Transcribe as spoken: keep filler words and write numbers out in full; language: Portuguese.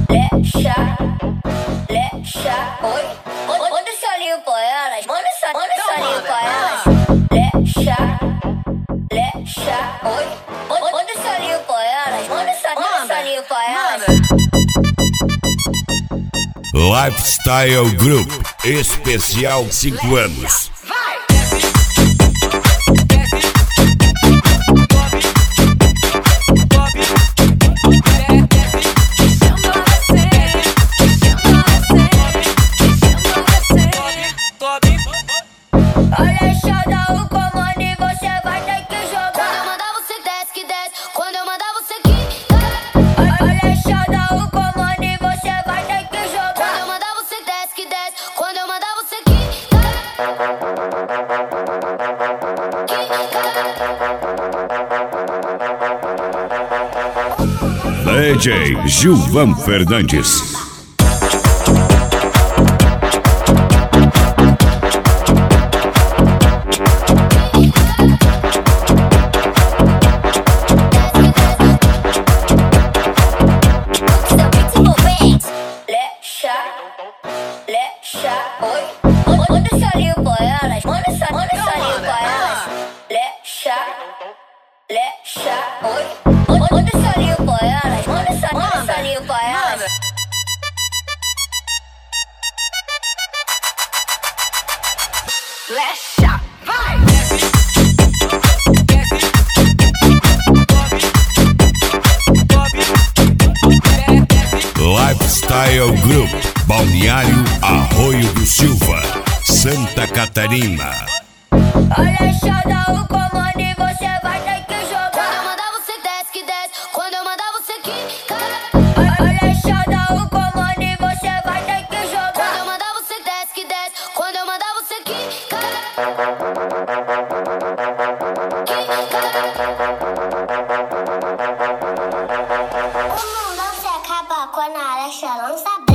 Lexa, lexa, oi. Manda esse olhinho pra elas, manda esse olhinho pra elas. Lexa, lexa, oi. Manda esse olhinho pra elas, manda esse olhinho pra elas. Lifestyle Group, especial cinco anos. Olha, deixa eu dar o comando e você vai ter que jogar. Quando eu mandar você desce que desce, quando eu mandar você quica. Olha, deixa eu dar o comando e você vai ter que jogar. Quando eu mandar você desce que desce, quando eu mandar você quica. D J Gilvan Fernandes. Lexa, oi. Manda esse olhinho pra elas, manda esse olhinho pra elas. Lexa, lexa, oi. Manda esse olhinho pra elas, manda esse olhinho pra elas. Lexa, vai! Lifestyle Group, Balneário Arroio do Silva, Santa Catarina. Olha, deixa eu dar o comando e você vai ter que jogar. Quando eu mandar você desce que desce, quando eu mandar você quica. Olha, deixa eu dar o comando e você vai ter que jogar. Quando eu mandar você desce que desce, quando eu mandar você quica. Como não se acaba quando a Alexa lança